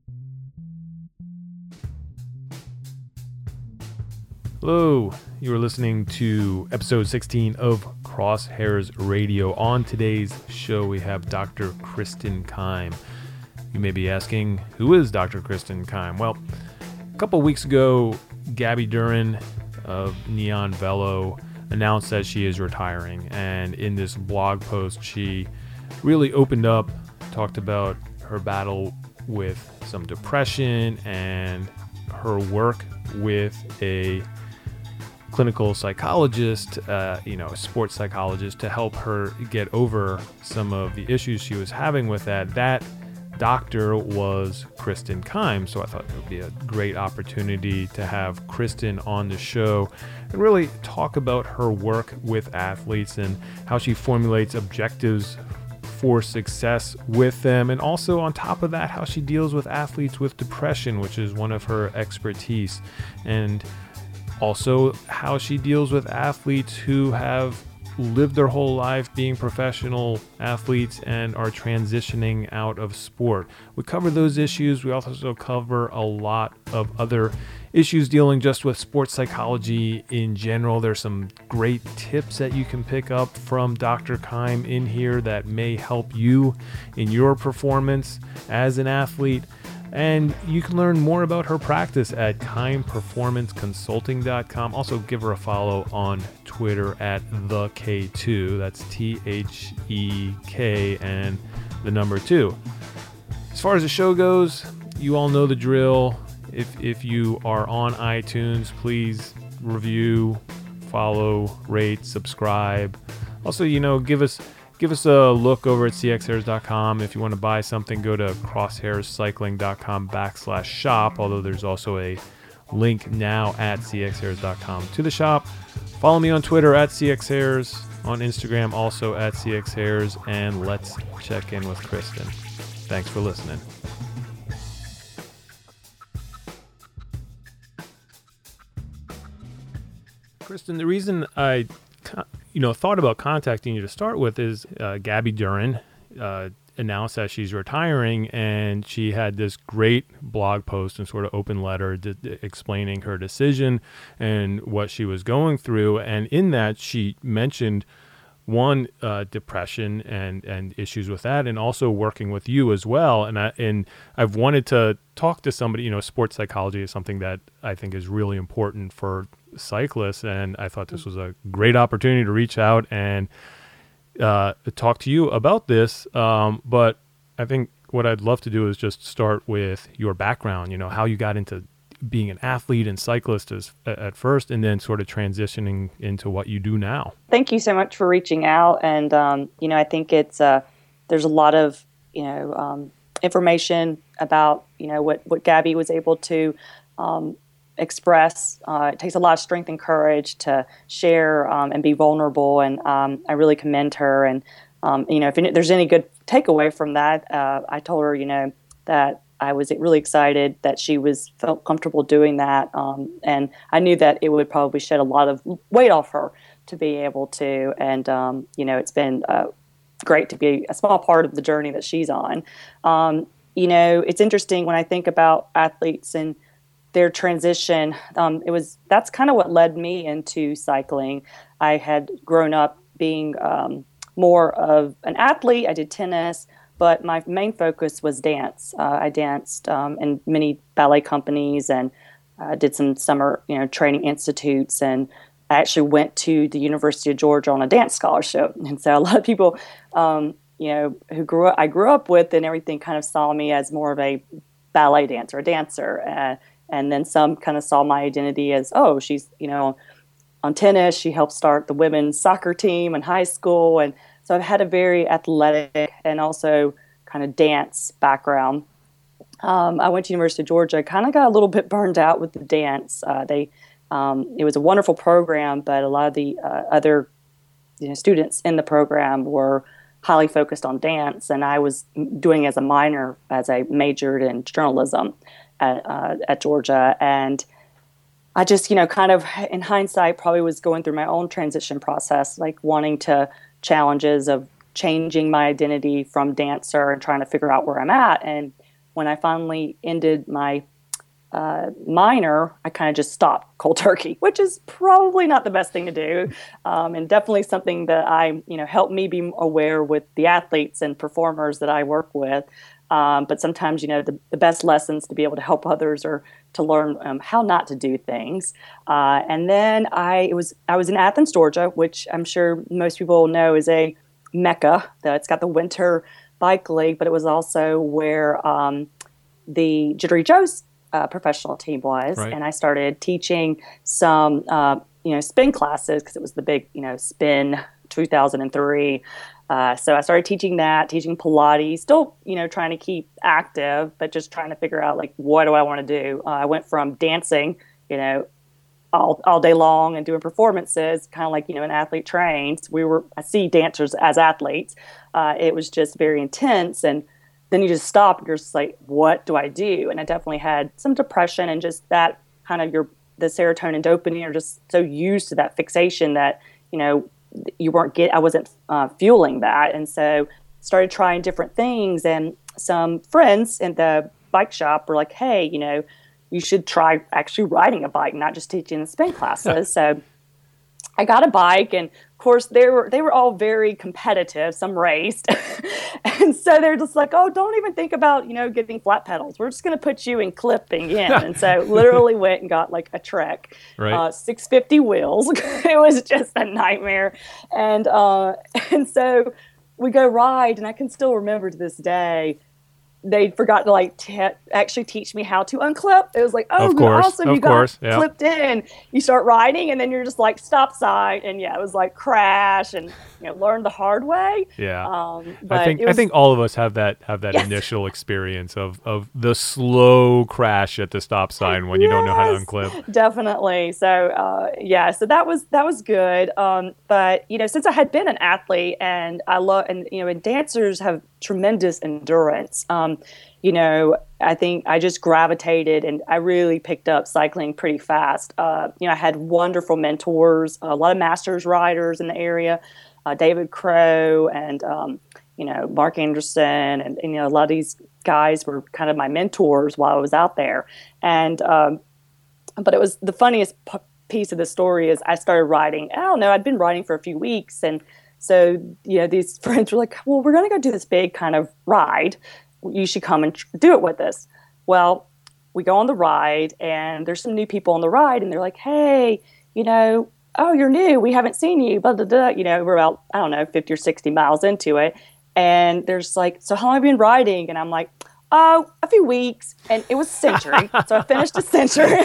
Hello, you are listening to episode 16 of Crosshairs Radio. On today's show, we have Dr. Kristen Keim. You may be asking, who is Dr. Kristen Keim? Well, a couple weeks ago, Gabby Duran of Neon Velo announced that she is retiring. And in this blog post, she really opened up, talked about her battle with some depression and her work with a clinical psychologist, a sports psychologist, to help her get over some of the issues she was having with that. That doctor was Kristen Keim, so I thought it would be a great opportunity to have Kristen on the show and really talk about her work with athletes and how she formulates objectives for success with them, and also on top of that, how she deals with athletes with depression, which is one of her expertise, and also how she deals with athletes who have lived their whole life being professional athletes and are transitioning out of sport. We cover those issues. We also cover a lot of other issues dealing just with sports psychology in general. There's some great tips that you can pick up from Dr. Keim in here that may help you in your performance as an athlete. And you can learn more about her practice at KeimPerformanceConsulting.com. Also, give her a follow on Twitter at TheK2. That's THEK and the number 2. As far as the show goes, you all know the drill. If you are on iTunes, please review, follow, rate, subscribe. Also, give us a look over at cxhairs.com. If you want to buy something, go to crosshairscycling.com/shop, although there's also a link now at cxhairs.com to the shop. Follow me on Twitter at cxhairs, on Instagram also at cxhairs, and let's check in with Kristen. Thanks for listening. Kristen, the reason I thought about contacting you to start with is Gabby Duran announced that she's retiring, and she had this great blog post and sort of open letter explaining her decision and what she was going through. And in that, she mentioned depression and issues with that, and also working with you as well. And I've wanted to talk to somebody. Sports psychology is something that I think is really important for cyclists, and I thought this was a great opportunity to reach out and talk to you about this. But I think what I'd love to do is just start with your background. How you got into being an athlete and cyclist at first, and then sort of transitioning into what you do now. Thank you so much for reaching out. And, I think it's, there's a lot of, information about, what Gabby was able to express. It takes a lot of strength and courage to share and be vulnerable. And I really commend her. And, if there's any good takeaway from that, I told her, that I was really excited that she felt comfortable doing that. And I knew that it would probably shed a lot of weight off her to be able to. And, it's been great to be a small part of the journey that she's on. It's interesting when I think about athletes and their transition. That's kind of what led me into cycling. I had grown up being more of an athlete. I did tennis, but my main focus was dance. I danced in many ballet companies and did some summer, training institutes. And I actually went to the University of Georgia on a dance scholarship. And so a lot of people, who I grew up with and everything kind of saw me as more of a ballet dancer, a dancer. And then some kind of saw my identity as, oh, she's, on tennis. She helped start the women's soccer team in high school. And so I've had a very athletic and also kind of dance background. I went to University of Georgia, kind of got a little bit burned out with the dance. It was a wonderful program, but a lot of the other students in the program were highly focused on dance, and I was doing as a minor as I majored in journalism at Georgia. And I just, kind of in hindsight, probably was going through my own transition process, like wanting to challenges of changing my identity from dancer and trying to figure out where I'm at. And when I finally ended my minor, I kind of just stopped cold turkey, which is probably not the best thing to do, and definitely something that helped me be aware with the athletes and performers that I work with. But sometimes, the best lessons to be able to help others are to learn how not to do things. And then I was in Athens, Georgia, which I'm sure most people know is a mecca. It's got the Winter Bike League, but it was also where the Jittery Joe's professional team was. Right. And I started teaching some, spin classes because it was the big, spin 2003. So I started teaching Pilates, still, trying to keep active, but just trying to figure out, like, what do I want to do? I went from dancing, all day long and doing performances, kind of like, an athlete trains. I see dancers as athletes. It was just very intense. And then you just stop and you're just like, what do I do? And I definitely had some depression and just that kind of the serotonin, dopamine are just so used to that fixation that, I wasn't fueling that. And so started trying different things, and some friends in the bike shop were like, hey, you should try actually riding a bike, not just teaching the spin classes. So I got a bike, and of course they were all very competitive. Some raced, and so they're just like, "Oh, don't even think about getting flat pedals. We're just going to put you in clipping in." And so literally went and got like a Trek, right. 650 wheels. It was just a nightmare, and so we go ride, and I can still remember to this day. They forgot to actually teach me how to unclip. It was like, oh, awesome. You got clipped in. You start riding, and then you're just like, stop sign. And it was like crash and, learn the hard way. Yeah. But I think all of us have that Yes. initial experience of the slow crash at the stop sign when you don't know how to unclip. Definitely. So, so that was good. But, since I had been an athlete and and dancers have tremendous endurance. I think I just gravitated and I really picked up cycling pretty fast. I had wonderful mentors, a lot of masters riders in the area, David Crow and, Mark Anderson and, a lot of these guys were kind of my mentors while I was out there. And, but it was the funniest piece of the story is I started riding. I don't know, I'd been riding for a few weeks, and so, these friends were like, well, we're going to go do this big kind of ride. You should come and do it with us. Well, we go on the ride, and there's some new people on the ride, and they're like, hey, oh, you're new. We haven't seen you. Blah, blah, blah. We're about, 50 or 60 miles into it. And there's like, so how long have you been riding? And I'm like, oh, a few weeks. And it was a century. So I finished a century.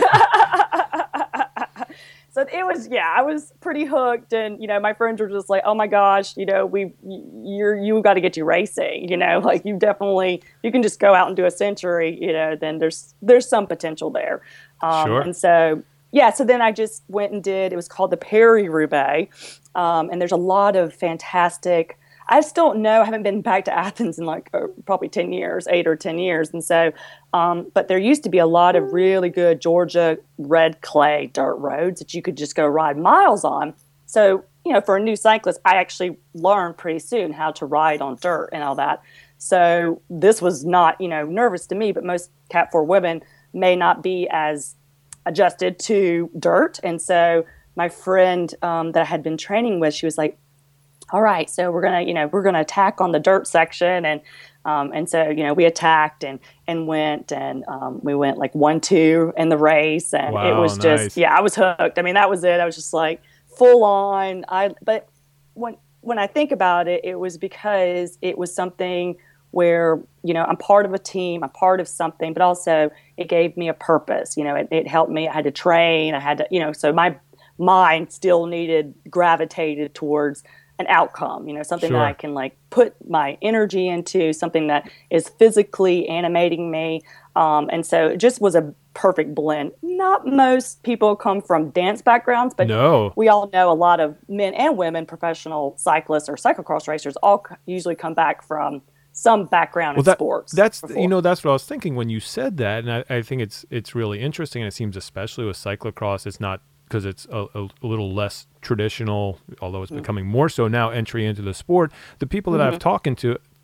So it was, I was pretty hooked, and my friends were just like, "Oh my gosh, you got to get you racing, like you can just go out and do a century, then there's some potential there." Sure. And so so then I just went and did. It was called the Paris-Roubaix, and there's a lot of fantastic. I just don't know. I haven't been back to Athens in probably 8 or 10 years. And so, but there used to be a lot of really good Georgia red clay dirt roads that you could just go ride miles on. So, for a new cyclist, I actually learned pretty soon how to ride on dirt and all that. So this was not, nervous to me, but most Cat 4 women may not be as adjusted to dirt. And so my friend that I had been training with, she was like, all right, so we're gonna attack on the dirt section, and so we attacked and went, and we went like 1-2 in the race, and wow, it was just nice. I was hooked. I mean, that was it. I was just like full on. But when I think about it, it was because it was something where I'm part of a team, I'm part of something, but also it gave me a purpose. It helped me. I had to train. I had to so my mind still gravitated towards an outcome, something Sure. that I can put my energy into, something that is physically animating me. And so it just was a perfect blend. Not most people come from dance backgrounds, but No. we all know a lot of men and women, professional cyclists or cyclocross racers, all usually come back from some background in sports. That's before. that's what I was thinking when you said that, and I think it's really interesting, and it seems especially with cyclocross, it's not because it's a little less traditional, although it's becoming more so now, entry into the sport. The people that I've talked to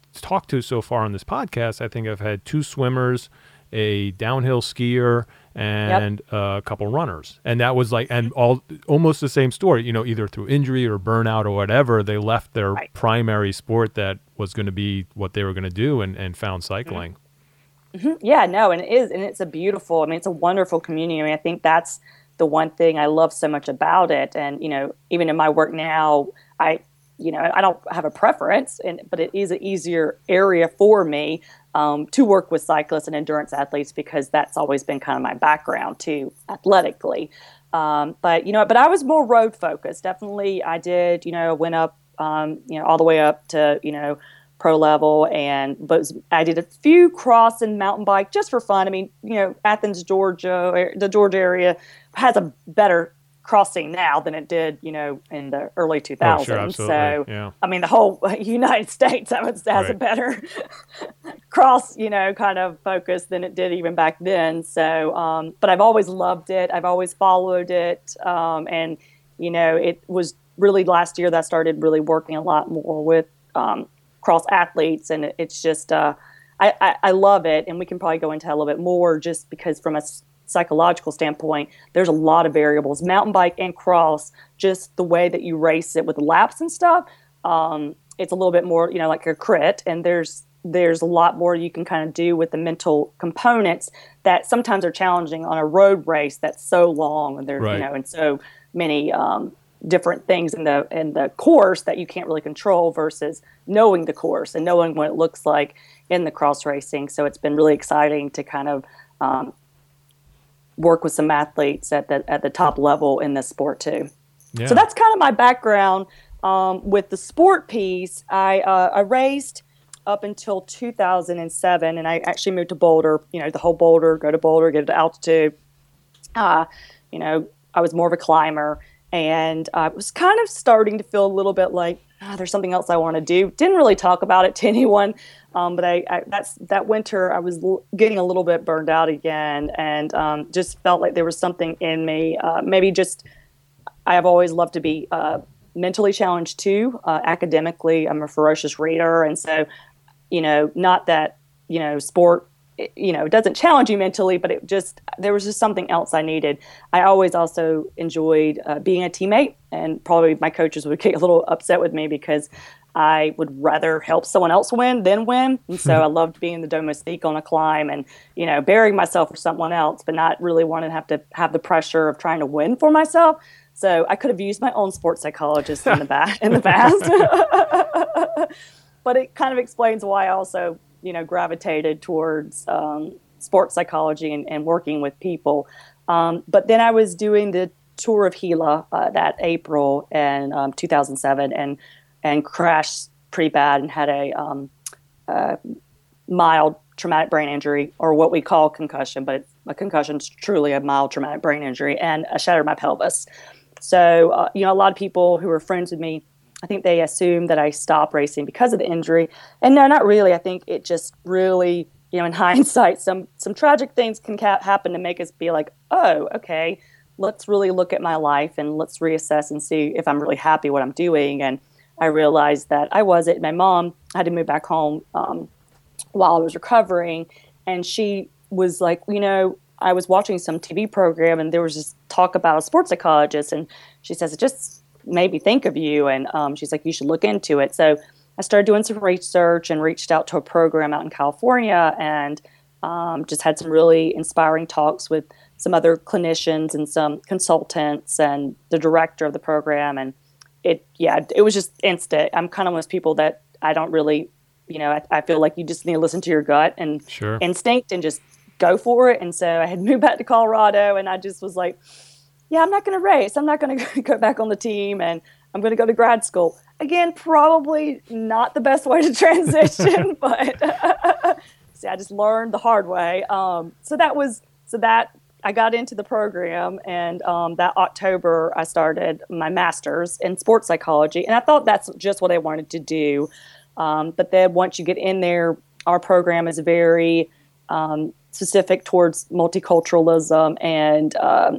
talked to so far on this podcast, I think I've had 2 swimmers, a downhill skier, and a couple runners. And that was like, and almost the same story, either through injury or burnout or whatever, they left their primary sport that was going to be what they were going to do and found cycling. Yeah, no, and it is, and it's it's a wonderful community. I mean, I think that's the one thing I love so much about it. And, even in my work now, I don't have a preference, but it is an easier area for me to work with cyclists and endurance athletes because that's always been kind of my background too, athletically. But I was more road focused. Definitely, I did. Went up, all the way up to pro level, but I did a few cross and mountain bike just for fun. I mean, Athens, Georgia, the Georgia area has a better crossing now than it did, in the early 2000s. Oh, sure, absolutely. So, yeah. I mean, the whole United States has a better cross, kind of focus than it did even back then. So, but I've always loved it. I've always followed it. And, it was really last year that I started really working a lot more with cross athletes. And it's just, I love it. And we can probably go into a little bit more just because from a psychological standpoint, there's a lot of variables. Mountain bike and cross, just the way that you race it with laps and stuff, it's a little bit more, like a crit. And there's a lot more you can kind of do with the mental components that sometimes are challenging on a road race that's so long and there's and so many different things in the course that you can't really control versus knowing the course and knowing what it looks like in the cross racing. So it's been really exciting to kind of work with some athletes at the top level in this sport too. Yeah. So that's kind of my background with the sport piece. I raced up until 2007, and I actually moved to Boulder. The whole Boulder, go to Boulder, get to altitude. I was more of a climber. And I was kind of starting to feel a little bit like there's something else I want to do. Didn't really talk about it to anyone, but that winter I was getting a little bit burned out again, and just felt like there was something in me. Maybe just I have always loved to be mentally challenged too. Academically, I'm a ferocious reader, and so not that sport. It doesn't challenge you mentally, but there was just something else I needed. I always also enjoyed being a teammate, and probably my coaches would get a little upset with me because I would rather help someone else win than win. And so I loved being the domestique on a climb and, burying myself for someone else, but not really wanting to have the pressure of trying to win for myself. So I could have used my own sports psychologist in the past. But it kind of explains why I also gravitated towards sports psychology and working with people. But then I was doing the tour of Gila that April in 2007 and crashed pretty bad and had a mild traumatic brain injury, or what we call concussion, but a concussion is truly a mild traumatic brain injury, and I shattered my pelvis. So, a lot of people who were friends with me, I think they assumed that I stopped racing because of the injury. And no, not really. I think it just really, in hindsight, some tragic things can happen to make us be like, oh, okay, let's really look at my life and let's reassess and see if I'm really happy what I'm doing. And I realized that I wasn't. My mom had to move back home while I was recovering. And she was like, I was watching some TV program and there was this talk about a sports psychologist. And she says, it just made me think of you. And she's like, you should look into it. So I started doing some research and reached out to a program out in California and just had some really inspiring talks with some other clinicians and some consultants and the director of the program. And it was just instant. I'm kind of one of those people that I don't really, I feel like you just need to listen to your gut and instinct and just go for it. And so I had moved back to Colorado and I just was like, yeah, I'm not going to race. I'm not going to go back on the team, and I'm going to go to grad school. Again, probably not the best way to transition, but see, I just learned the hard way. So that I got into the program, and that October I started my master's in sports psychology, and I thought that's just what I wanted to do. But then once you get in there, our program is very specific towards multiculturalism, and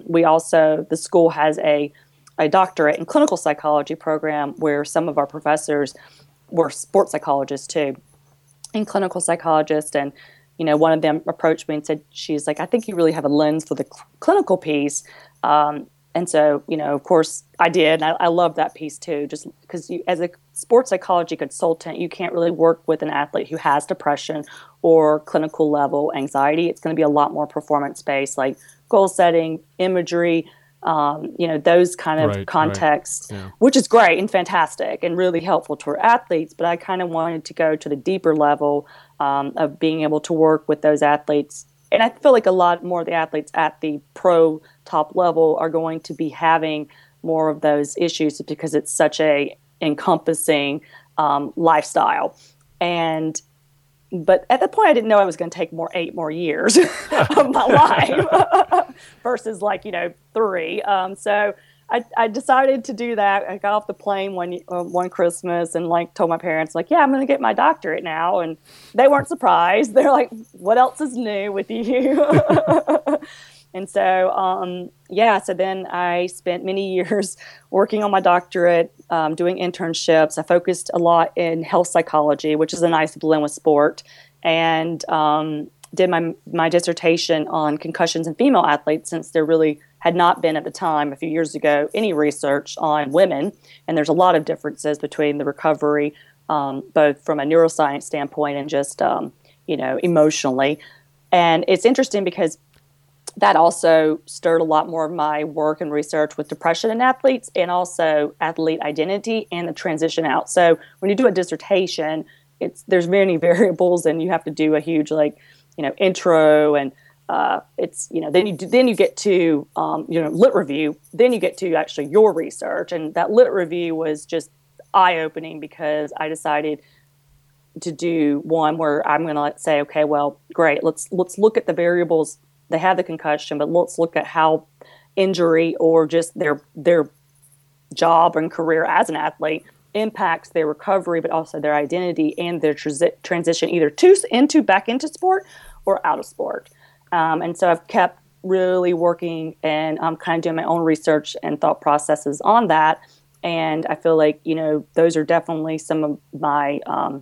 the school has a doctorate in clinical psychology program where some of our professors were sports psychologists too. and clinical psychologist. And, one of them approached me and said, she's like, I think you really have a lens for the clinical piece. And so, of course I did. And I love that piece too, just because as a sports psychology consultant, you can't really work with an athlete who has depression or clinical level anxiety. It's going to be a lot more performance based, like goal setting, imagery, those kind of contexts, which is great and fantastic and really helpful to our athletes. But I kind of wanted to go to the deeper level of being able to work with those athletes. And I feel like a lot more of the athletes at the pro top level are going to be having more of those issues because it's such a encompassing lifestyle. But at that point, I didn't know I was going to take 8 more years of my life versus 3. So I decided to do that. I got off the plane one Christmas and told my parents yeah, I'm going to get my doctorate now. And they weren't surprised. They're like, what else is new with you? And so, so then I spent many years working on my doctorate, doing internships. I focused a lot in health psychology, which is a nice blend with sport, and did my dissertation on concussions in female athletes, since there really had not been at the time, a few years ago, any research on women. And there's a lot of differences between the recovery, both from a neuroscience standpoint and just, emotionally. And it's interesting because that also stirred a lot more of my work and research with depression in athletes, and also athlete identity and the transition out. So when you do a dissertation, there's many variables, and you have to do a huge intro, and then you get to lit review. Then you get to actually your research, and that lit review was just eye-opening because I decided to do one where I'm going to say, okay, well, great, let's look at the variables. They have the concussion, but let's look at how injury or just their job and career as an athlete impacts their recovery, but also their identity and their transition either back into sport or out of sport. And so I've kept really working, and I'm kind of doing my own research and thought processes on that. And I feel like, those are definitely some of my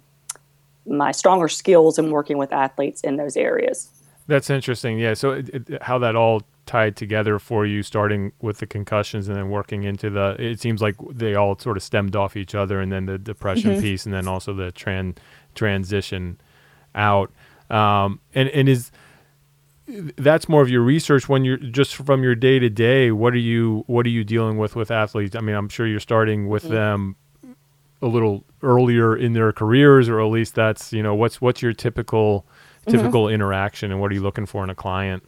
my stronger skills in working with athletes in those areas. That's interesting. Yeah. So how that all tied together for you, starting with the concussions and then working into it seems like they all sort of stemmed off each other, and then the depression piece, and then also the transition out. And is that's more of your research when you're just from your day to day. What are you dealing with athletes? I mean, I'm sure you're starting with them a little earlier in their careers, or at least that's, what's your typical interaction, and what are you looking for in a client?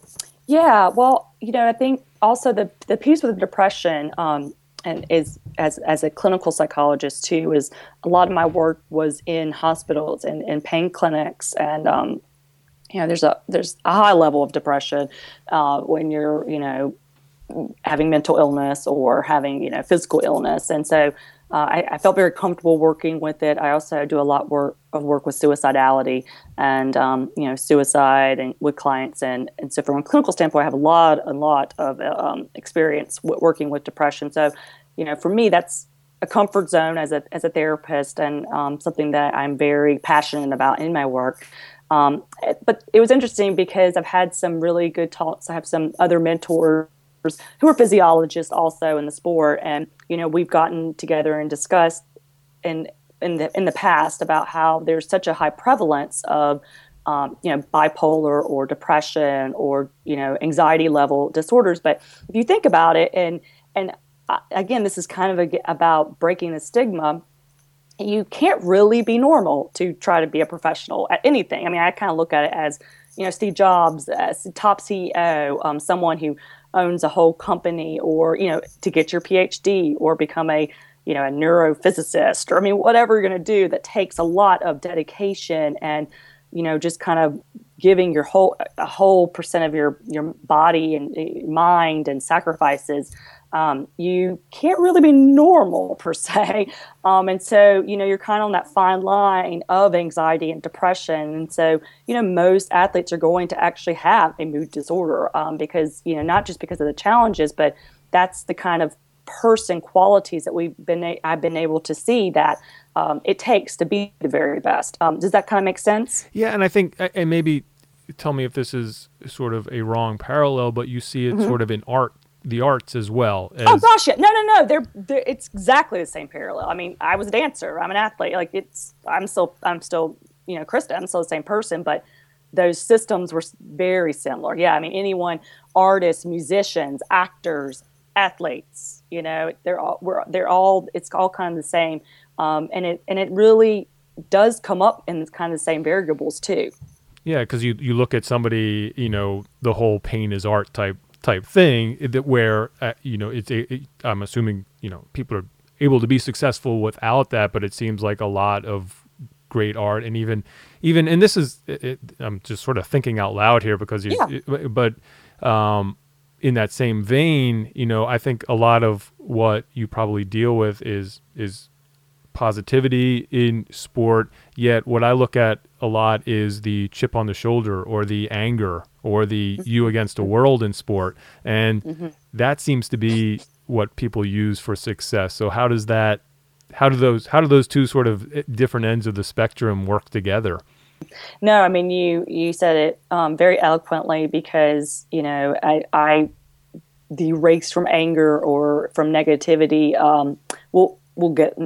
Yeah, well, I think also the piece with depression, and is as a clinical psychologist too, is a lot of my work was in hospitals and pain clinics, and there's a high level of depression when you're having mental illness or having physical illness, and so I felt very comfortable working with it. I also do a lot of work with suicidality and suicide and with clients, and so from a clinical standpoint, I have a lot of experience working with depression. So for me, that's a comfort zone as a therapist, and something that I'm very passionate about in my work. But it was interesting because I've had some really good talks. I have some other mentors who are physiologists also in the sport, and we've gotten together and discussed in the past about how there's such a high prevalence of bipolar or depression or anxiety level disorders. But if you think about it, and again, this is kind of about breaking the stigma. You can't really be normal to try to be a professional at anything. I mean, I kind of look at it as, Steve Jobs, as top CEO, someone who owns a whole company, or, to get your PhD or become a neurophysicist, or whatever you're going to do that takes a lot of dedication and, just kind of giving a whole percent of your body and mind and sacrifices. You can't really be normal per se. And so, you're kind of on that fine line of anxiety and depression. And so, most athletes are going to actually have a mood disorder because, not just because of the challenges, but that's the kind of person qualities that I've been able to see that it takes to be the very best. Does that kind of make sense? Yeah, and I think, and maybe tell me if this is sort of a wrong parallel, but you see it sort of in the arts as well. Oh gosh, yeah. No. It's exactly the same parallel. I mean, I was a dancer. I'm an athlete. Like I'm still, Krista, I'm still the same person, but those systems were very similar. Yeah. I mean, anyone, artists, musicians, actors, athletes, they're all, it's all kind of the same. And it really does come up in kind of the same variables too. Yeah. Cause you look at somebody, the whole pain is art type thing where, I'm assuming, people are able to be successful without that, but it seems like a lot of great art and even, and this is, I'm just sort of thinking out loud here because, in that same vein, I think a lot of what you probably deal with is positivity in sport. Yet what I look at a lot is the chip on the shoulder or the anger or the you against the world in sport. And that seems to be what people use for success. So how do those two sort of different ends of the spectrum work together? No, I mean, you said it very eloquently because, I the race from anger or from negativity will get,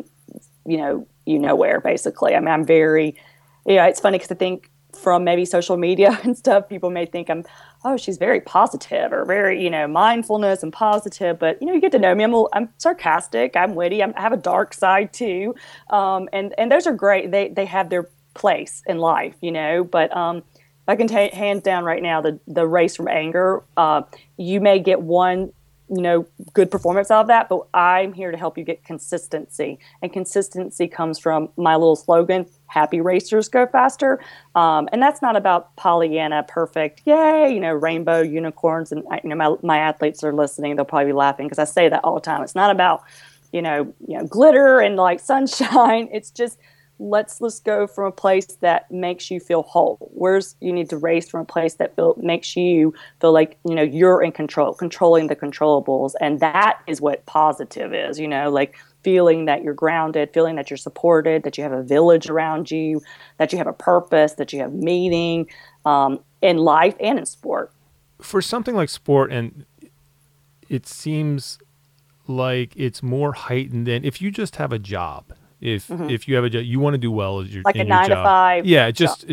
nowhere basically. I mean, I'm very, it's funny because I think from maybe social media and stuff, people may think she's very positive or very, mindfulness and positive, but, you get to know me. I'm sarcastic. I'm witty. I have a dark side too. And those are great. They have their place in life, but, I can take hands down right now, the race from anger, you may get one, good performance out of that, but I'm here to help you get consistency. And consistency comes from my little slogan, happy racers go faster. And that's not about Pollyanna, perfect, yay, rainbow unicorns. And my athletes are listening. They'll probably be laughing because I say that all the time. It's not about, glitter and like sunshine. It's just, let's go from a place that makes you feel whole. You need to race from a place that makes you feel like, you're in control, controlling the controllables. And that is what positive is, like feeling that you're grounded, feeling that you're supported, that you have a village around you, that you have a purpose, that you have meaning in life and in sport. For something like sport, and it seems like it's more heightened than if you just have a job. If you have a job, you want to do well as your like in a your 9 to 5. Yeah,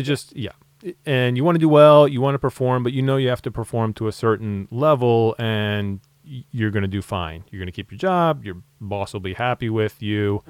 and you want to do well, you want to perform, but you have to perform to a certain level, and you're going to do fine. You're going to keep your job. Your boss will be happy with you.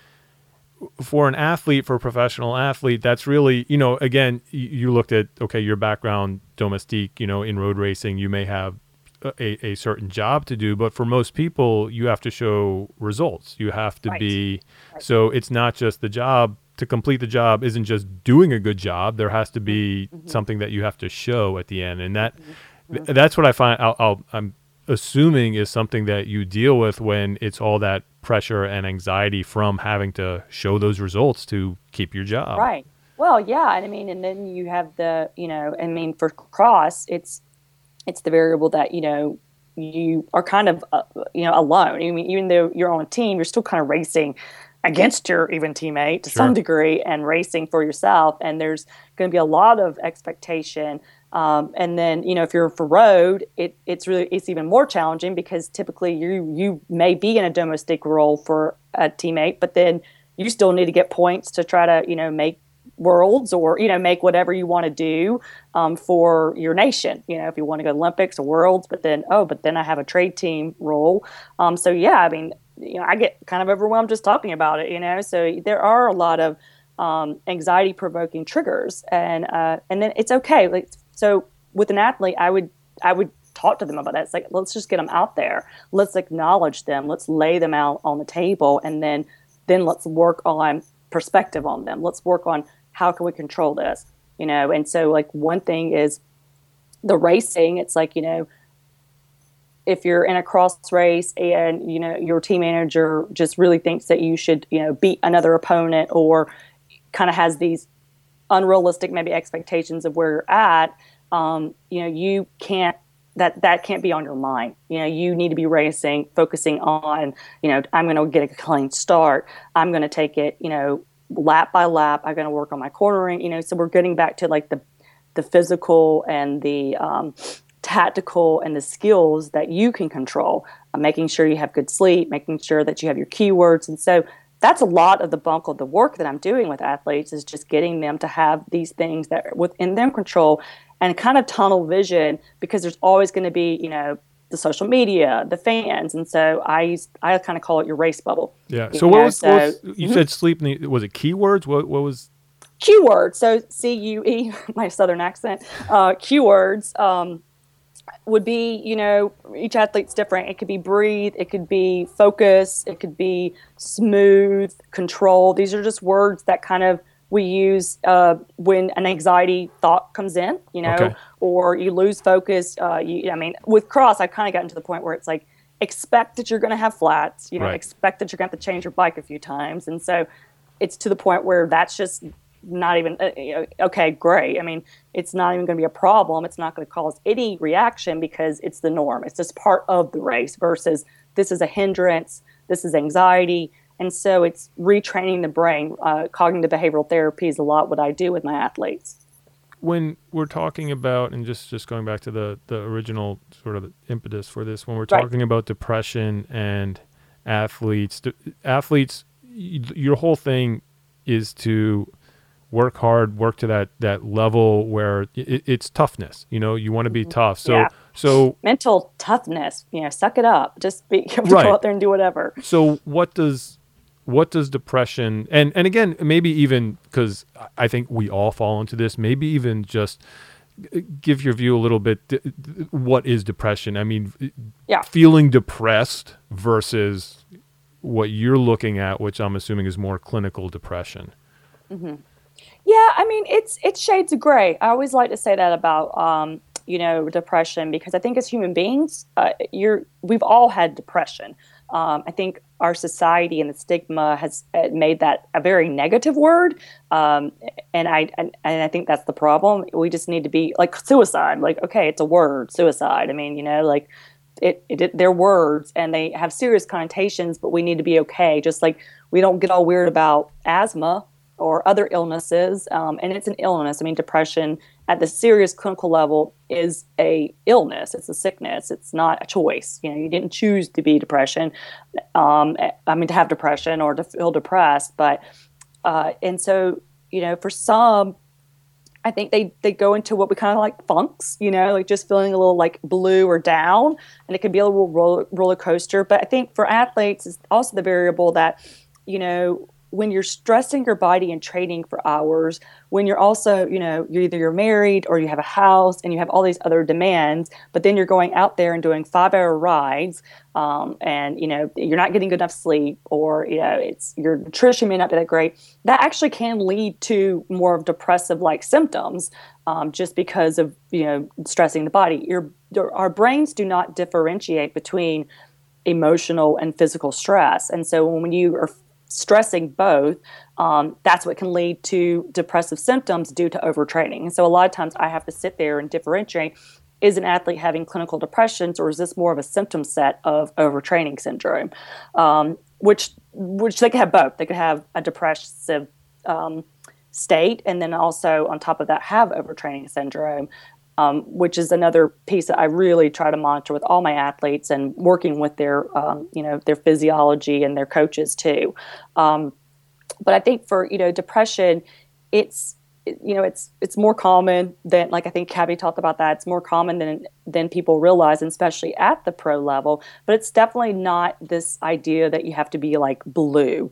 For an athlete, for a professional athlete, that's really, again, you looked at your background, domestique, in road racing, you may have a certain job to do, but for most people, you have to show results. You have to be, so it's not just the job. To complete the job isn't just doing a good job. There has to be something that you have to show at the end. And that's what I find I'm assuming is something that you deal with when it's all that pressure and anxiety from having to show those results to keep your job. Right. Well, yeah. And I mean, and then you have for cross, it's the variable that, you are kind of, alone. I mean, even though you're on a team, you're still kind of racing against your even teammate to some degree and racing for yourself. And there's going to be a lot of expectation. And then, if you're for road, it's even more challenging because typically you may be in a domestic role for a teammate, but then you still need to get points to try to, make worlds or, make whatever you want to do for your nation, if you want to go to Olympics or worlds, but then I have a trade team role. So yeah, I mean, I get kind of overwhelmed just talking about it, so there are a lot of anxiety provoking triggers and then it's okay. Like, so with an athlete, I would talk to them about that. It's like, let's just get them out there. Let's acknowledge them. Let's lay them out on the table. And then let's work on perspective on them. Let's work on how can we control this, And so like one thing is the racing. It's like, if you're in a cross race and, your team manager just really thinks that you should, beat another opponent or kind of has these unrealistic maybe expectations of where you're at, you can't that can't be on your mind. You need to be racing, focusing on, I'm going to get a clean start. I'm going to take it, lap by lap. I'm going to work on my cornering, so we're getting back to like the physical and the tactical and the skills that you can control, making sure you have good sleep, making sure that you have your keywords. And so that's a lot of the bulk of the work that I'm doing with athletes, is just getting them to have these things that are within their control and kind of tunnel vision, because there's always going to be, the social media, the fans. And so I kind of call it your race bubble. Yeah. So what was you said sleep, was it keywords? What was? Keywords. So CUE, my Southern accent, keywords, would be, each athlete's different. It could be breathe, it could be focus, it could be smooth, control. These are just words that kind of we use when an anxiety thought comes in, Okay. or you lose focus. With cross, I've kind of gotten to the point where it's like, expect that you're going to have flats, Right. Expect that you're going to have to change your bike a few times. And so it's to the point where that's just not even, okay, great. It's not even going to be a problem. It's not going to cause any reaction because it's the norm. It's just part of the race versus this is a hindrance. This is anxiety. And so it's retraining the brain. Cognitive behavioral therapy is a lot what I do with my athletes. When we're talking about, and just going back to the original sort of impetus for this, when we're Right. talking about depression and athletes, your whole thing is to work hard, work to that level where it's toughness. You want to be tough. So, Yeah. so Mental toughness, suck it up. Just Right. go out there and do whatever. So what does depression, and again, maybe even, because I think we all fall into this, maybe even just give your view a little bit. What is depression? Yeah. Feeling depressed versus what you're looking at, which I'm assuming is more clinical depression. Mm-hmm. Yeah, it's shades of gray. I always like to say that about depression, because I think as human beings, we've all had depression. I think our society and the stigma has made that a very negative word, and I think that's the problem. We just need to be like suicide. Like, okay, it's a word, suicide. They're words and they have serious connotations, but we need to be okay. Just like we don't get all weird about asthma or other illnesses, and it's an illness. Depression at the serious clinical level is a illness. It's a sickness. It's not a choice. You didn't choose to be depression, to have depression or to feel depressed. But and so for some, I think they go into what we kind of like funks. Like just feeling a little like blue or down, and it can be a little roller coaster. But I think for athletes, it's also the variable that when you're stressing your body and training for hours, when you're also, you're married or you have a house and you have all these other demands, but then you're going out there and doing 5-hour rides, and, you're not getting good enough sleep, or, your nutrition may not be that great, that actually can lead to more of depressive like symptoms, just because of, stressing the body. Our brains do not differentiate between emotional and physical stress. And so when you are stressing both, that's what can lead to depressive symptoms due to overtraining. And so a lot of times I have to sit there and differentiate, is an athlete having clinical depressions, or is this more of a symptom set of overtraining syndrome? Which they could have both. They could have a depressive state, and then also on top of that have overtraining syndrome, which is another piece that I really try to monitor with all my athletes, and working with their physiology and their coaches too. But I think for depression, it's more common than, like I think Cabby talked about that. It's more common than people realize, and especially at the pro level. But it's definitely not this idea that you have to be like blue.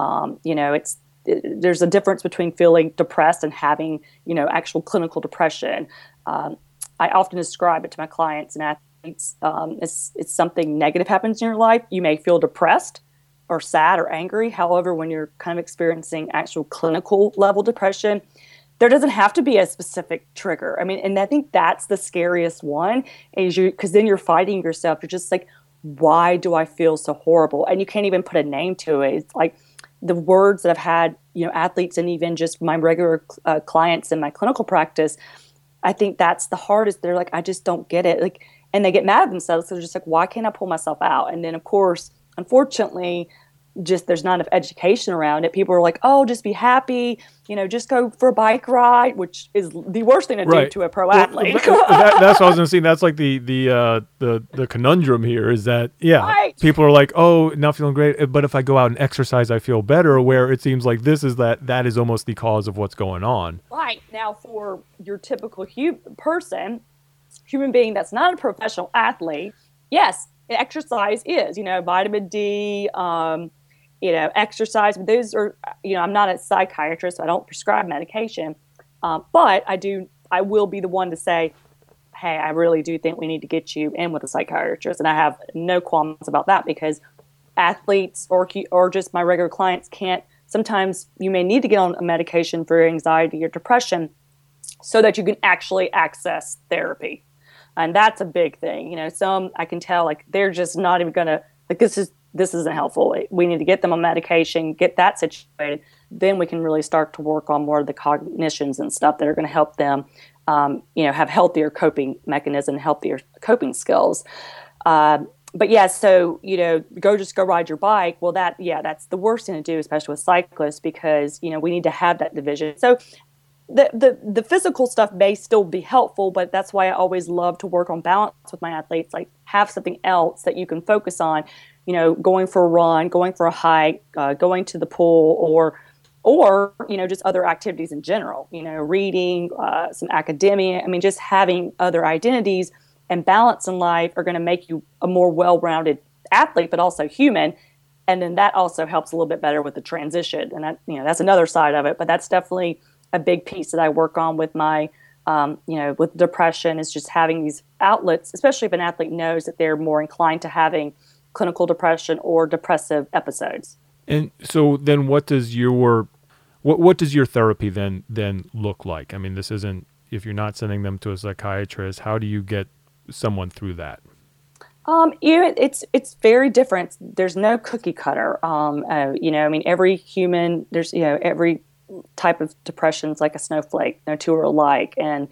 There's a difference between feeling depressed and having actual clinical depression. I often describe it to my clients and athletes. It's something negative happens in your life. You may feel depressed or sad or angry. However, when you're kind of experiencing actual clinical level depression, there doesn't have to be a specific trigger. And I think that's the scariest one, is because then you're fighting yourself. You're just like, why do I feel so horrible? And you can't even put a name to it. It's like the words that I've had, athletes and even just my regular clients in my clinical practice, I think that's the hardest. They're like, I just don't get it. Like, and they get mad at themselves. They're just like, why can't I pull myself out? And then of course, unfortunately, just there's not enough education around it. People are like, oh, just be happy, just go for a bike ride, which is the worst thing to do to a pro athlete. That's what I was gonna say. That's like the conundrum here is that right. People are like, oh, not feeling great, but if I go out and exercise, I feel better. Where it seems like that is almost the cause of what's going on. Right. Now, for your typical human being that's not a professional athlete, yes, exercise is, vitamin D, exercise. But those are, I'm not a psychiatrist, so I don't prescribe medication. But I will be the one to say, hey, I really do think we need to get you in with a psychiatrist. And I have no qualms about that, because athletes or just my regular clients sometimes you may need to get on a medication for anxiety or depression so that you can actually access therapy. And that's a big thing. Some I can tell, like, they're just not even going to, like, this isn't helpful. We need to get them on medication, get that situated. Then we can really start to work on more of the cognitions and stuff that are going to help them, have healthier coping mechanism, healthier coping skills. But yeah, so, go ride your bike. Well, that's the worst thing to do, especially with cyclists, because, we need to have that division. So the physical stuff may still be helpful, but that's why I always love to work on balance with my athletes, like have something else that you can focus on, going for a run, going for a hike, going to the pool, or just other activities in general, reading, some academia. I mean, just having other identities and balance in life are going to make you a more well-rounded athlete, but also human. And then that also helps a little bit better with the transition. And that, that's another side of it, but that's definitely a big piece that I work on with my, with depression, is just having these outlets, especially if an athlete knows that they're more inclined to having clinical depression or depressive episodes. And so then what does your therapy then look like? I mean, this isn't, if you're not sending them to a psychiatrist, how do you get someone through that? It's very different. There's no cookie cutter. Every human, there's, every type of depression is like a snowflake. No two are alike. And,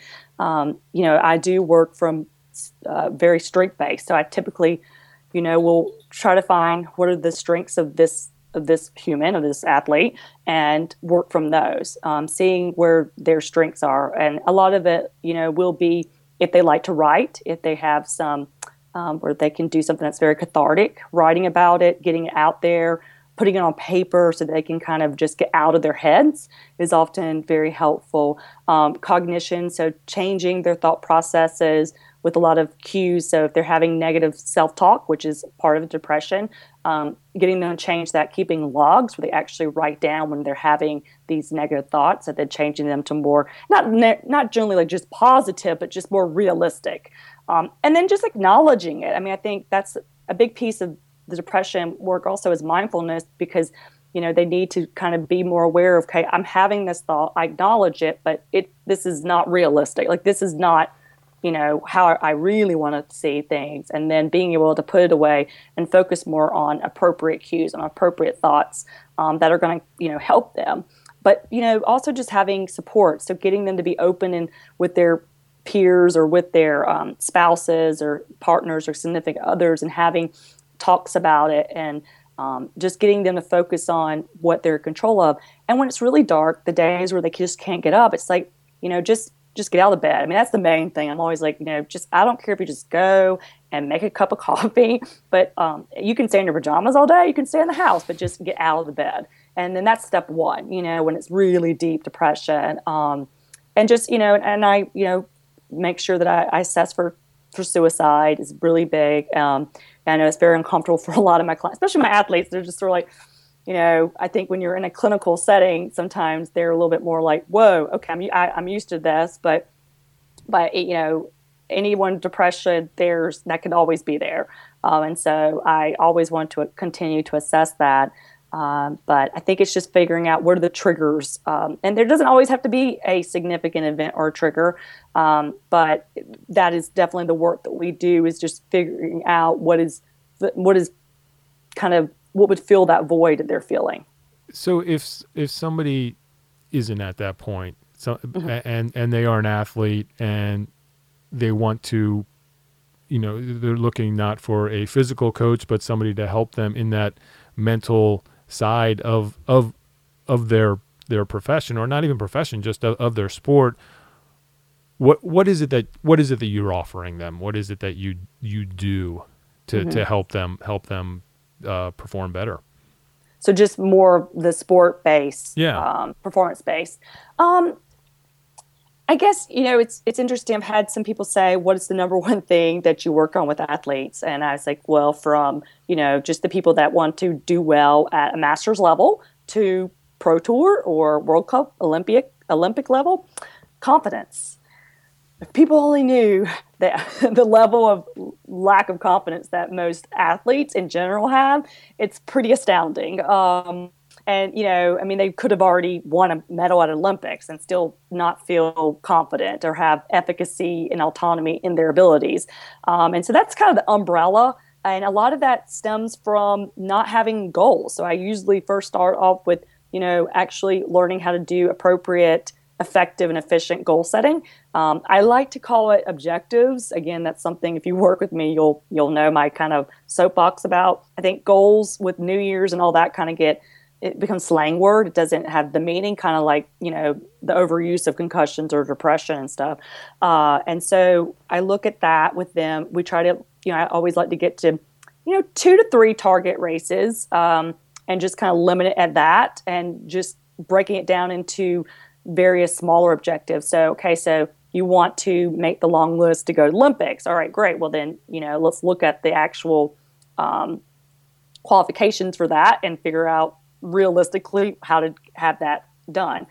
I do work from very strength-based. So I typically, will try to find what are the strengths of this human, of this athlete, and work from those, seeing where their strengths are. And a lot of it, will be if they like to write, if they have some where they can do something that's very cathartic, writing about it, getting it out there, putting it on paper so they can kind of just get out of their heads is often very helpful. Cognition, so changing their thought processes with a lot of cues. So if they're having negative self-talk, which is part of depression, getting them to change that, keeping logs where they actually write down when they're having these negative thoughts, and then changing them to more, not generally like just positive, but just more realistic. And then just acknowledging it. I mean, I think that's a big piece of the depression work also is mindfulness, because, they need to kind of be more aware of, okay, I'm having this thought, I acknowledge it, but this is not realistic. Like, this is not, how I really want to see things. And then being able to put it away and focus more on appropriate cues and appropriate thoughts that are going to, help them. But, also just having support. So getting them to be open and with their peers or with their spouses or partners or significant others, and having talks about it, and just getting them to focus on what they're in control of. And when it's really dark, the days where they just can't get up, it's like, just get out of bed. I mean, that's the main thing. I'm always like, I don't care if you just go and make a cup of coffee, but you can stay in your pajamas all day, you can stay in the house, but just get out of the bed. And then that's step one, when it's really deep depression. And just, and I, make sure that I assess for suicide is really big. I know it's very uncomfortable for a lot of my clients, especially my athletes. They're just sort of like, I think when you're in a clinical setting, sometimes they're a little bit more like, whoa, okay, I'm used to this, but anyone depression, that could always be there. And so I always want to continue to assess that. But I think it's just figuring out what are the triggers. And there doesn't always have to be a significant event or a trigger. But that is definitely the work that we do, is just figuring out what would fill that void that they're feeling. So if somebody isn't at that point, So, and they are an athlete, and they want to, they're looking not for a physical coach, but somebody to help them in that mental side of their profession, or not even profession, just of their sport. What is it that you're offering them? What is it that you do to help them perform better? So just more the sport based, performance based. I guess, it's interesting. I've had some people say, what is the number one thing that you work on with athletes? And I was like, well, from, just the people that want to do well at a master's level to pro tour or World Cup, Olympic level, confidence. If people only knew that the level of lack of confidence that most athletes in general have, it's pretty astounding. And, they could have already won a medal at Olympics and still not feel confident or have efficacy and autonomy in their abilities. And so that's kind of the umbrella. And a lot of that stems from not having goals. So I usually first start off with, actually learning how to do appropriate, effective, and efficient goal setting. I like to call it objectives. Again, that's something, if you work with me, you'll know my kind of soapbox about. I think goals with New Year's and all that kind of it becomes slang word. It doesn't have the meaning, kind of like, the overuse of concussions or depression and stuff. And so I look at that with them. We try to, I always like to get to, 2 to 3 target races, and just kind of limit it at that, and just breaking it down into various smaller objectives. So you want to make the long list to go to Olympics. All right, great. Well then, let's look at the actual qualifications for that and figure out realistically how to have that done.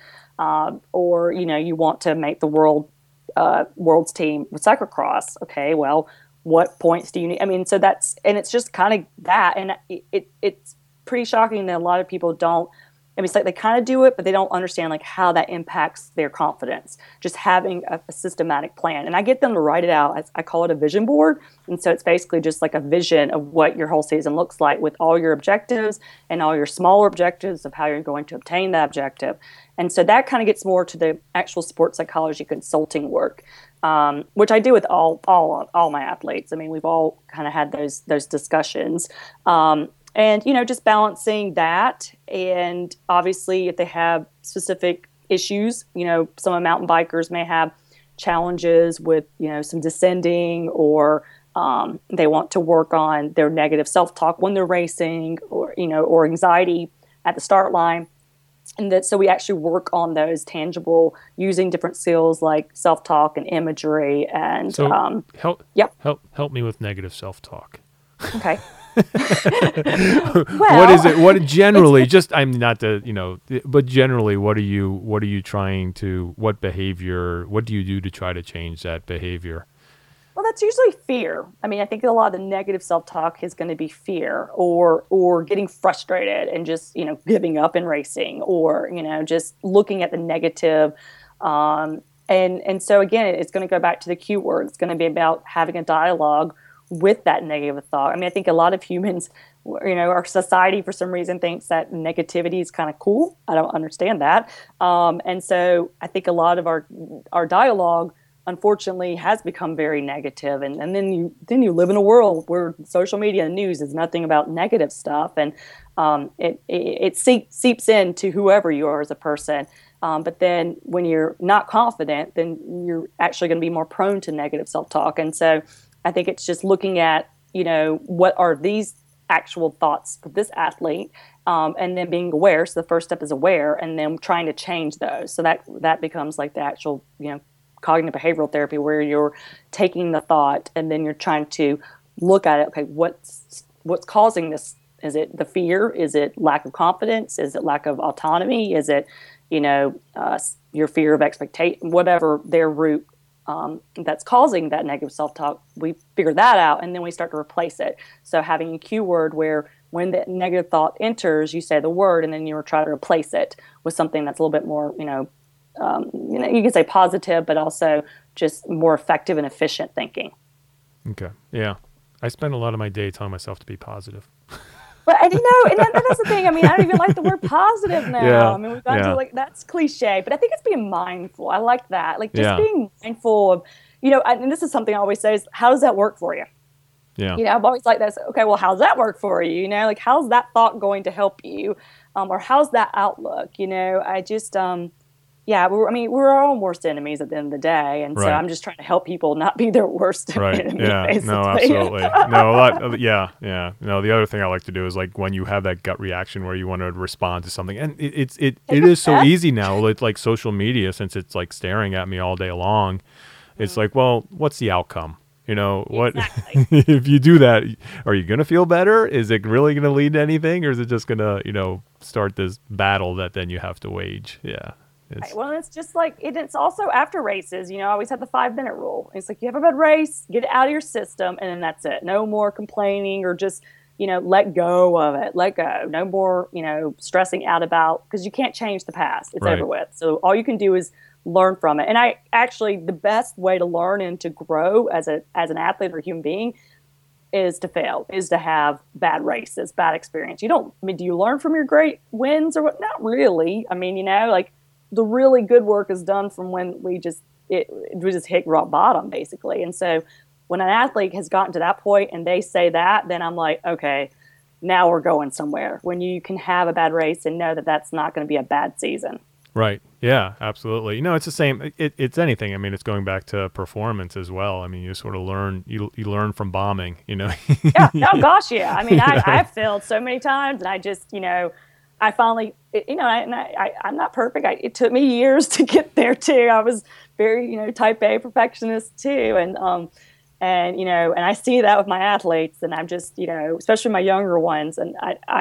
Or, you want to make the world's team with cyclocross. Okay, well, what points do you need? I mean, so it's just kind of that. And it's pretty shocking that a lot of people don't, it's like they kind of do it, but they don't understand like how that impacts their confidence. Just having a systematic plan. And I get them to write it out. I call it a vision board. And so it's basically just like a vision of what your whole season looks like with all your objectives and all your smaller objectives of how you're going to obtain that objective. And so that kind of gets more to the actual sports psychology consulting work, which I do with all my athletes. I mean, we've all kind of had those discussions. And, just balancing that. And obviously, if they have specific issues, some mountain bikers may have challenges with, some descending, or they want to work on their negative self-talk when they're racing, or, or anxiety at the start line. And so we actually work on those tangible, using different skills like self-talk and imagery. And so help me with negative self-talk. Okay. What is it? What generally? But generally, what are you trying to? What behavior? What do you do to try to change that behavior? Well, that's usually fear. I mean, I think a lot of the negative self-talk is going to be fear, or getting frustrated and just giving up in racing, or just looking at the negative. And so again, it's going to go back to the Q word. It's going to be about having a dialogue with that negative thought. I mean, I think a lot of humans, our society for some reason thinks that negativity is kind of cool. I don't understand that. And so I think a lot of our dialogue, unfortunately, has become very negative. And then you live in a world where social media and news is nothing about negative stuff. And it seeps into whoever you are as a person. But then when you're not confident, then you're actually going to be more prone to negative self-talk. And so I think it's just looking at, what are these actual thoughts for this athlete, and then being aware. So the first step is aware, and then trying to change those. So that becomes like the actual, cognitive behavioral therapy, where you're taking the thought and then you're trying to look at it. Okay, what's causing this? Is it the fear? Is it lack of confidence? Is it lack of autonomy? Is it, your fear of expectation? Whatever their root that's causing that negative self-talk, we figure that out, and then we start to replace it. So having a cue word where when the negative thought enters, you say the word, and then you try to replace it with something that's a little bit more, you can say positive, but also just more effective and efficient thinking. Okay. Yeah. I spend a lot of my day telling myself to be positive. But and that's the thing. I mean, I don't even like the word positive now. Yeah. I mean, we've got to that's cliche, but I think it's being mindful. I like that. Like just being mindful of, and this is something I always say is, how does that work for you? Yeah. I've always liked that. So, okay, well, how's that work for you? Like how's that thought going to help you? Or how's that outlook? I just, we're our own worst enemies at the end of the day. And so I'm just trying to help people not be their worst enemy. Yeah. Basically. No, absolutely. No, a lot. Yeah. No, the other thing I like to do is like when you have that gut reaction where you want to respond to something, and it is so easy now with like social media, since it's like staring at me all day long. It's like, well, what's the outcome? What if you do that? Are you going to feel better? Is it really going to lead to anything, or is it just going to, start this battle that then you have to wage? Yeah. Well, it's just like it's also after races. I always have the 5-minute rule. It's like you have a bad race, get it out of your system, and then that's it. No more complaining or just let go of it. Let go. No more stressing out about, because you can't change the past. It's over with. So all you can do is learn from it. And the best way to learn and to grow as an athlete or human being is to fail, is to have bad races, bad experience. Do you learn from your great wins or what? Not really. I mean, the really good work is done from when we just hit rock bottom, basically. And so when an athlete has gotten to that point and they say that, then I'm like, okay, now we're going somewhere. When you can have a bad race and know that that's not going to be a bad season. Right. Yeah, absolutely. It's the same. It's anything. I mean, it's going back to performance as well. I mean, you sort of learn, you learn from bombing, Yeah. No, gosh. Yeah. I mean, I've failed so many times, and I just, I finally, I'm not perfect. It took me years to get there too. I was very, type A perfectionist too. And I see that with my athletes, and I'm just, especially my younger ones. And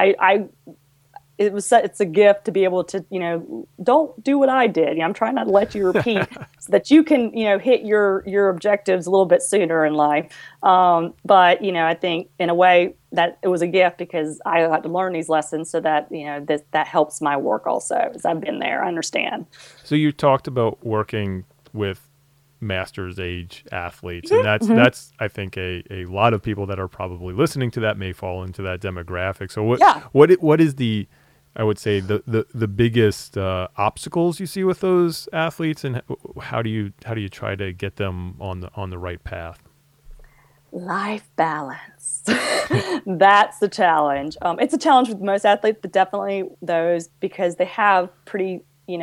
it's a gift to be able to, don't do what I did. I'm trying not to let you repeat so that you can, hit your objectives a little bit sooner in life. But, I think in a way that it was a gift because I had to learn these lessons so that, that helps my work also, as I've been there. I understand. So you talked about working with masters age athletes, and that's I think a lot of people that are probably listening to that may fall into that demographic. So what is the, I would say, the biggest obstacles you see with those athletes, and how do you try to get them on the right path? Life balance. That's the challenge. It's a challenge with most athletes, but definitely those, because they have pretty,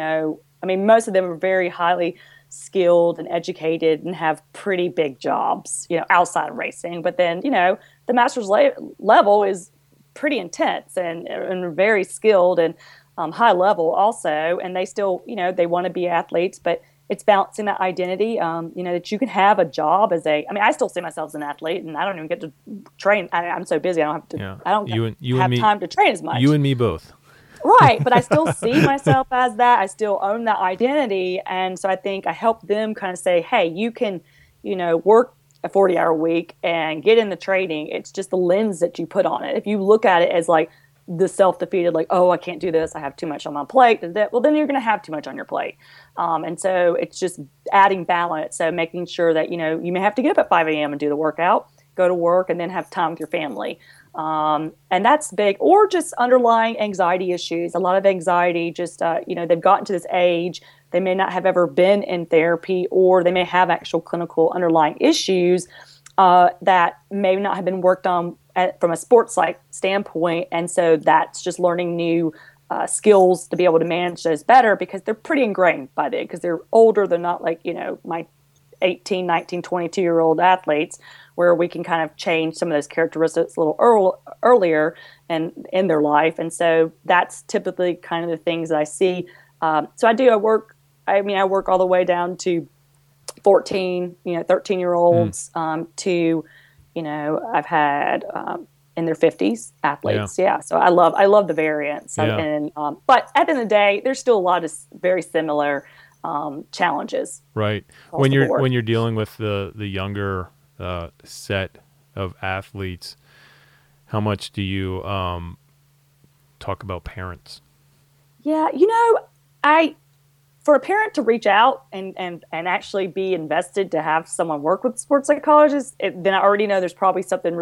most of them are very highly skilled and educated and have pretty big jobs, outside of racing. But then, the master's level is pretty intense and very skilled and high level also. And they still, they want to be athletes, but it's balancing that identity, that you can have a job I still see myself as an athlete, and I don't even get to train. I'm so busy. I don't have to, I don't have time to train as much. You and me both. Right. But I still see myself as that. I still own that identity. And so I think I help them kind of say, hey, you can, work a 40-hour week and get in the training. It's just the lens that you put on it. If you look at it as like the self-defeated, like, oh, I can't do this, I have too much on my plate, well, then you're going to have too much on your plate. And so it's just adding balance. So making sure that, you may have to get up at 5 a.m. and do the workout, go to work, and then have time with your family. And that's big. Or just underlying anxiety issues. A lot of anxiety, just, they've gotten to this age, they may not have ever been in therapy, or they may have actual clinical underlying issues that may not have been worked on from a sports psych standpoint. And so that's just learning new skills to be able to manage those better, because they're pretty ingrained by then, because they're older. They're not like, my 18, 19, 22-year-old athletes, where we can kind of change some of those characteristics a little earlier and in their life. And so that's typically kind of the things that I see. So I work all the way down to 14, 13-year-olds to, I've had in their 50s athletes. Yeah. So I love the variance. Yeah. And but at the end of the day, there's still a lot of very similar challenges. Right. When you're dealing with the younger set of athletes, how much do you talk about parents? Yeah, for a parent to reach out and actually be invested to have someone work with sports psychologists, then I already know there's probably something really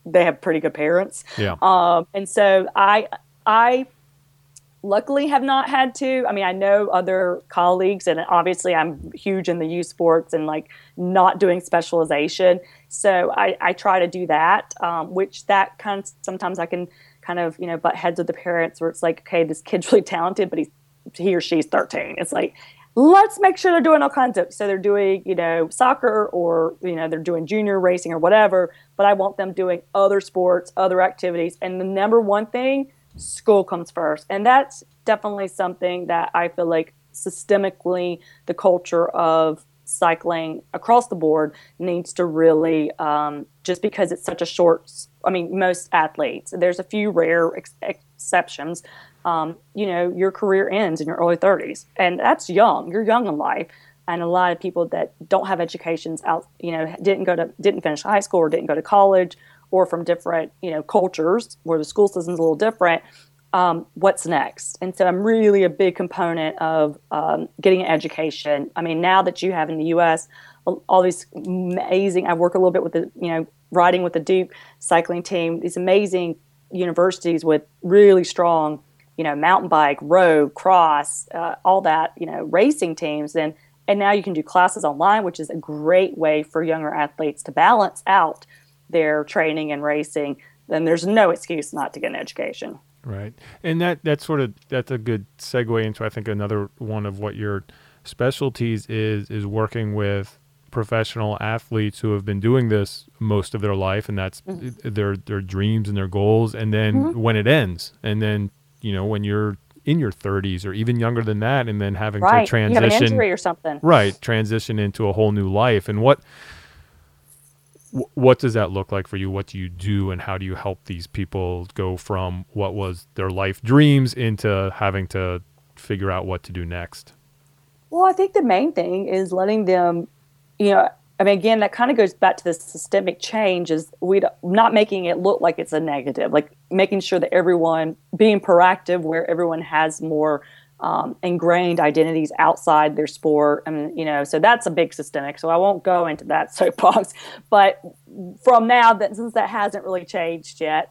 they have pretty good parents. Yeah. And so I luckily have not had to. I mean, I know other colleagues, and obviously I'm huge in the youth sports and like not doing specialization. So I try to do that, which that kind of sometimes I can kind of, butt heads with the parents where it's like, okay, this kid's really talented, but he or she's 13. It's like, let's make sure they're doing all kinds of, so they're doing, soccer or, they're doing junior racing or whatever, but I want them doing other sports, other activities. And the number one thing, school comes first. And that's definitely something that I feel like systemically the culture of cycling across the board needs to really, just because it's such a short, most athletes, there's a few rare exceptions, your career ends in your early 30s, and that's young. You're young in life. And a lot of people that don't have educations out, didn't finish high school or didn't go to college, or from different, cultures where the school system's a little different. What's next? And so I'm really a big component of getting an education. I mean, now that you have in the U.S. all these amazing, I work a little bit with the, riding with the Duke cycling team, these amazing universities with really strong, mountain bike, road, cross, all that, racing teams. And now you can do classes online, which is a great way for younger athletes to balance out their training and racing. Then there's no excuse not to get an education. Right. And that's a good segue into, I think, another one of what your specialties is working with professional athletes who have been doing this most of their life, and that's their dreams and their goals. And then when it ends, and then, when you're in your 30s or even younger than that, and then having to transition, you have an injury or something. Right. Transition into a whole new life. And what does that look like for you? What do you do, and how do you help these people go from what was their life dreams into having to figure out what to do next? Well, I think the main thing is letting them, again, that kind of goes back to the systemic change, is not making it look like it's a negative, like making sure that everyone being proactive where everyone has more ingrained identities outside their sport. So that's a big systemic. So I won't go into that soapbox. But from now, since that hasn't really changed yet,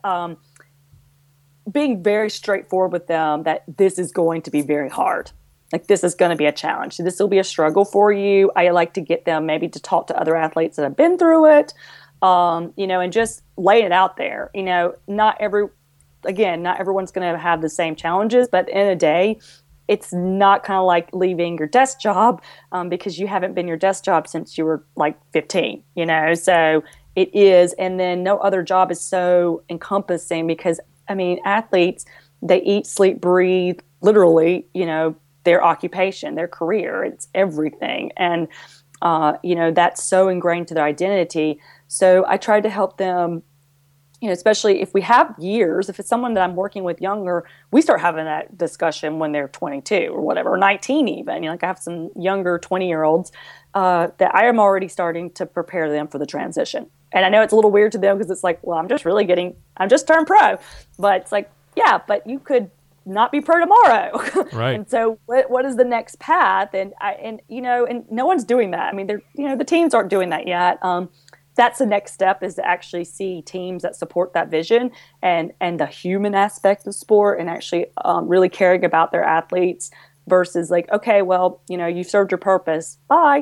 being very straightforward with them that this is going to be very hard. Like, this is going to be a challenge. This will be a struggle for you. I like to get them maybe to talk to other athletes that have been through it, and just lay it out there. Not everyone's going to have the same challenges, but at the end of the day, it's not kind of like leaving your desk job because you haven't been your desk job since you were like 15, so it is. And then no other job is so encompassing because, athletes, they eat, sleep, breathe, literally, their occupation, their career, it's everything. And, that's so ingrained to their identity. So I try to help them, especially if we have years, if it's someone that I'm working with younger, we start having that discussion when they're 22 or whatever, or 19 even. I have some younger 20-year-olds that I am already starting to prepare them for the transition. And I know it's a little weird to them because it's like, well, I'm just turned pro. But it's like, yeah, but you could not be pro tomorrow. Right. And so what is the next path? And no one's doing that. The teams aren't doing that yet. That's the next step, is to actually see teams that support that vision and the human aspect of sport, and actually really caring about their athletes versus like, okay, well, you've served your purpose. Bye.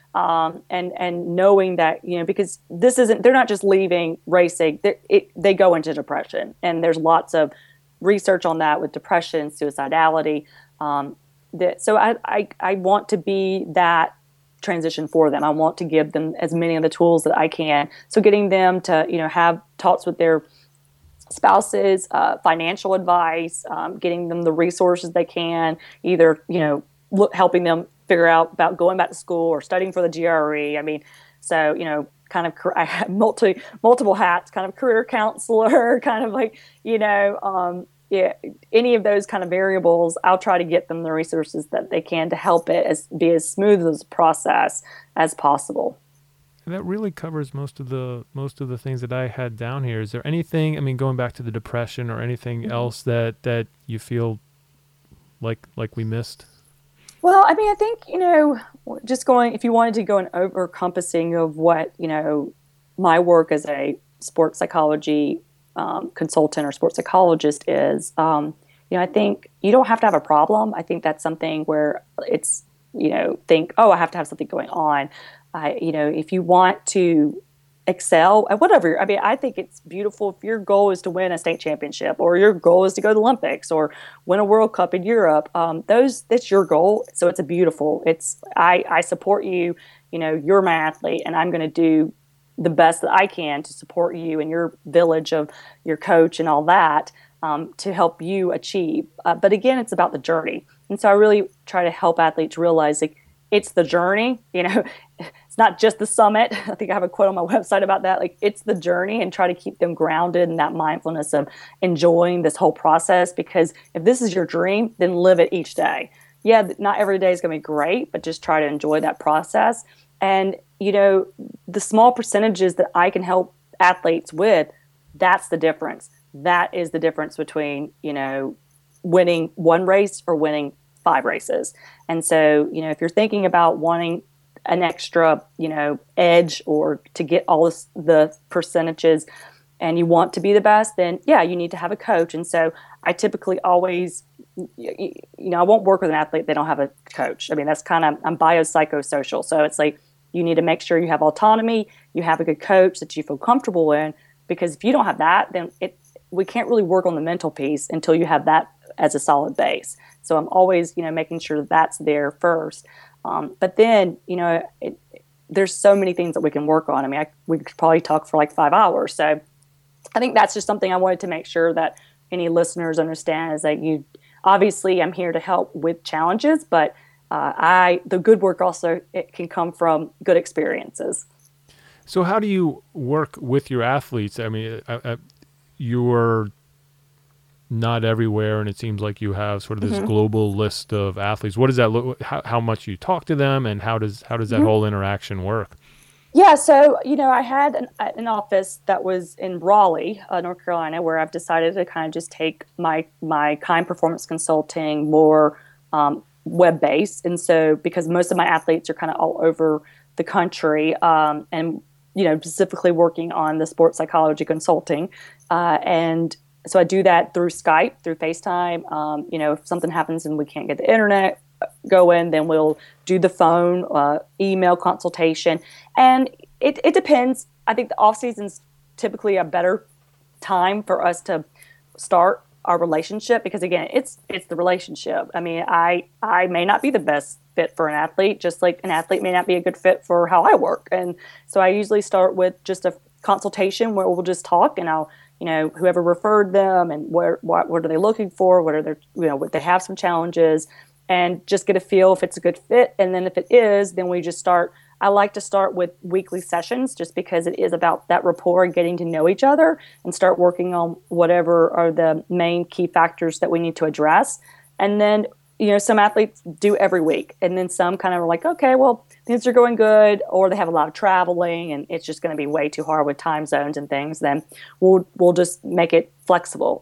And knowing that, because they're not just leaving racing, they go into depression, and there's lots of research on that with depression, suicidality. So I want to be that transition for them. I want to give them as many of the tools that I can. So getting them to, have talks with their spouses, financial advice, getting them the resources they can, either, helping them figure out about going back to school or studying for the GRE. Kind of, I have multiple hats, kind of career counselor, kind of like, any of those kind of variables. I'll try to get them the resources that they can to help it be as smooth as a process as possible. And that really covers most of the things that I had down here. Is there anything, going back to the depression or anything else that you feel like we missed? Well, I think, just going, if you wanted to go an over-encompassing of what, my work as a sports psychology consultant or sports psychologist is, I think you don't have to have a problem. I think that's something where it's, think, oh, I have to have something going on. If you want to excel at whatever, I think it's beautiful if your goal is to win a state championship, or your goal is to go to the Olympics or win a World Cup in Europe. That's your goal. So it's I support you. You're my athlete, and I'm going to do the best that I can to support you and your village of your coach and all that, to help you achieve. But again, it's about the journey. And so I really try to help athletes realize it's the journey. It's not just the summit. I think I have a quote on my website about that. It's the journey, and try to keep them grounded in that mindfulness of enjoying this whole process. Because if this is your dream, then live it each day. Yeah, not every day is going to be great, but just try to enjoy that process. And, the small percentages that I can help athletes with, that's the difference. That is the difference between, winning one race or winning 5 races. And so, if you're thinking about wanting an extra, edge, or to get all the percentages, and you want to be the best, then yeah, you need to have a coach. And so I typically always, I won't work with an athlete they don't have a coach. I'm biopsychosocial. So it's you need to make sure you have autonomy, you have a good coach that you feel comfortable in, because if you don't have that, then we can't really work on the mental piece until you have that as a solid base. So I'm always, making sure that's there first. But then, there's so many things that we can work on. We could probably talk for 5 hours. So I think that's just something I wanted to make sure that any listeners understand, is that obviously I'm here to help with challenges, but the good work also, it can come from good experiences. So how do you work with your athletes? You're not everywhere, and it seems like you have sort of this global list of athletes. What does that look? How much you talk to them, and how does that whole interaction work? Yeah, so I had an office that was in Raleigh, North Carolina, where I've decided to kind of just take my Kime Performance Consulting more web-based, and so because most of my athletes are kind of all over the country, and specifically working on the sports psychology consulting, and so I do that through Skype, through FaceTime. If something happens and we can't get the internet going, then we'll do the phone, email consultation. And it depends. I think the off season's typically a better time for us to start our relationship, because again, it's the relationship. I may not be the best fit for an athlete, just like an athlete may not be a good fit for how I work. And so I usually start with just a consultation where we'll just talk, and I'll, whoever referred them, and what are they looking for? What are their, what they have some challenges, and just get a feel if it's a good fit. And then if it is, then we just start. I like to start with weekly sessions, just because it is about that rapport and getting to know each other, and start working on whatever are the main key factors that we need to address. And then, some athletes do every week, and then some kind of are like, okay, well, things are going good, or they have a lot of traveling and it's just going to be way too hard with time zones and things. Then we'll just make it flexible.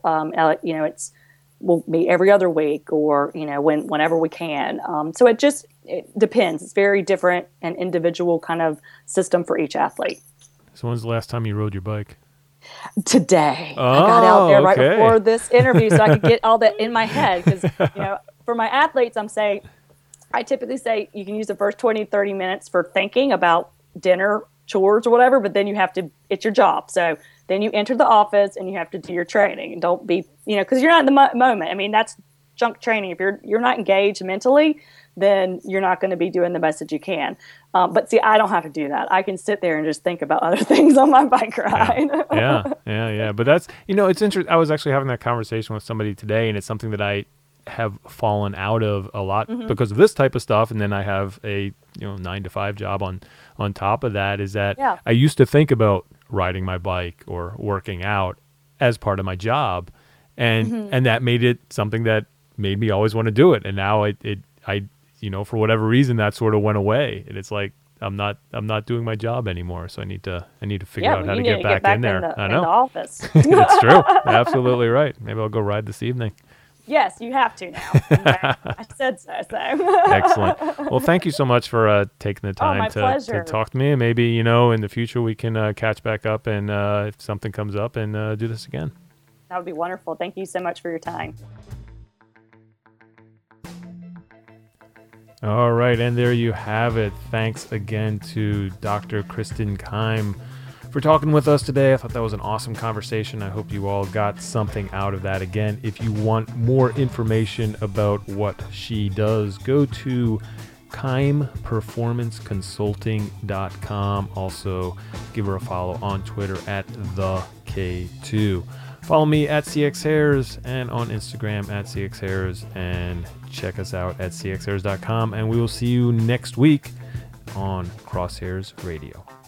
We'll meet every other week, or whenever we can. So it depends. It's very different and individual kind of system for each athlete. So when's the last time you rode your bike? Today. Oh, I got out there right okay. before this interview so I could get all that in my head. Because, for my athletes, I typically say you can use the first 20, 30 minutes for thinking about dinner, chores, or whatever, but then it's your job. So then you enter the office and you have to do your training. And don't be, because you're not in the moment. That's junk training. If you're not engaged mentally, then you're not going to be doing the best that you can. But see, I don't have to do that. I can sit there and just think about other things on my bike ride. Yeah. But that's, it's interesting. I was actually having that conversation with somebody today, and it's something that I have fallen out of a lot because of this type of stuff. And then I have a 9-to-5 job on top of that, is that I used to think about riding my bike or working out as part of my job, and that made it something that made me always want to do it. And now I for whatever reason, that sort of went away, and it's like I'm not doing my job anymore. So I need to figure out how to get back in there. I know. In the office. It's true. Absolutely right. Maybe I'll go ride this evening. Yes, you have to now. I said so. Excellent. Well, thank you so much for taking the time to talk to me. And maybe, in the future we can catch back up and if something comes up and do this again. That would be wonderful. Thank you so much for your time. All right. And there you have it. Thanks again to Dr. Kristen Keim for talking with us today. I thought that was an awesome conversation. I hope you all got something out of that. Again, if you want more information about what she does, go to KeimPerformanceConsulting.com. Also, give her a follow on Twitter at @TheK2. Follow me at CXHairs and on Instagram at CXHairs, and check us out at CXHairs.com. And we will see you next week on Crosshairs Radio.